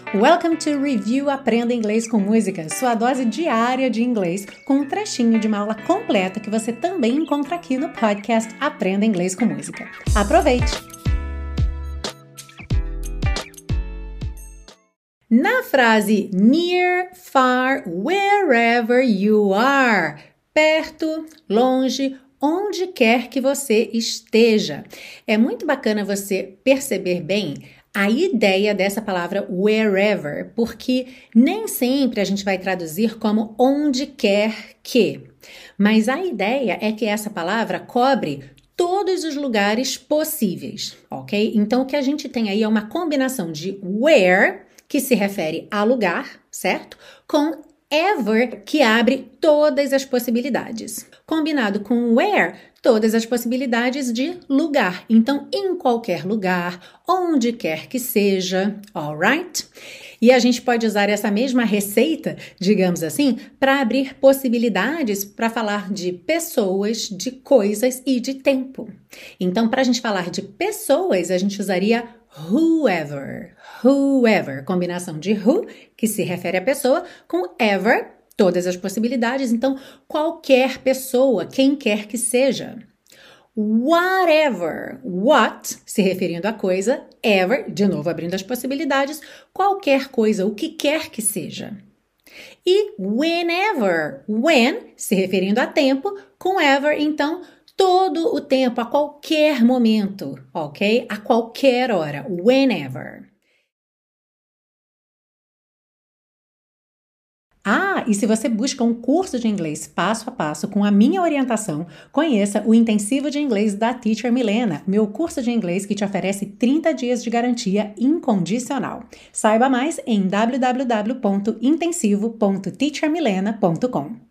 Welcome to Review Aprenda Inglês com Música, sua dose diária de inglês, com um trechinho de uma aula completa que você também encontra aqui no podcast Aprenda Inglês com Música. Aproveite! Na frase near, far, wherever you are, perto, longe, onde quer que você esteja. É muito bacana você perceber bem a ideia dessa palavra wherever, porque nem sempre a gente vai traduzir como onde quer que. Mas a ideia é que essa palavra cobre todos os lugares possíveis, ok? Então, o que a gente tem aí é uma combinação de where, que se refere a lugar, certo? Com ever, que abre todas as possibilidades. Combinado com where, todas as possibilidades de lugar. Então, em qualquer lugar, onde quer que seja, alright? E a gente pode usar essa mesma receita, digamos assim, para abrir possibilidades para falar de pessoas, de coisas e de tempo. Então, para a gente falar de pessoas, a gente usaria whoever. Whoever, combinação de who, que se refere à pessoa, com ever, todas as possibilidades. Então, qualquer pessoa, quem quer que seja. Whatever, what, se referindo à coisa, ever, de novo abrindo as possibilidades, qualquer coisa, o que quer que seja. E whenever, when, se referindo a tempo, com ever, então, todo o tempo, a qualquer momento, ok? A qualquer hora, whenever. E se você busca um curso de inglês passo a passo com a minha orientação, conheça o Intensivo de Inglês da Teacher Milena, meu curso de inglês que te oferece 30 dias de garantia incondicional. Saiba mais em www.intensivo.teachermilena.com.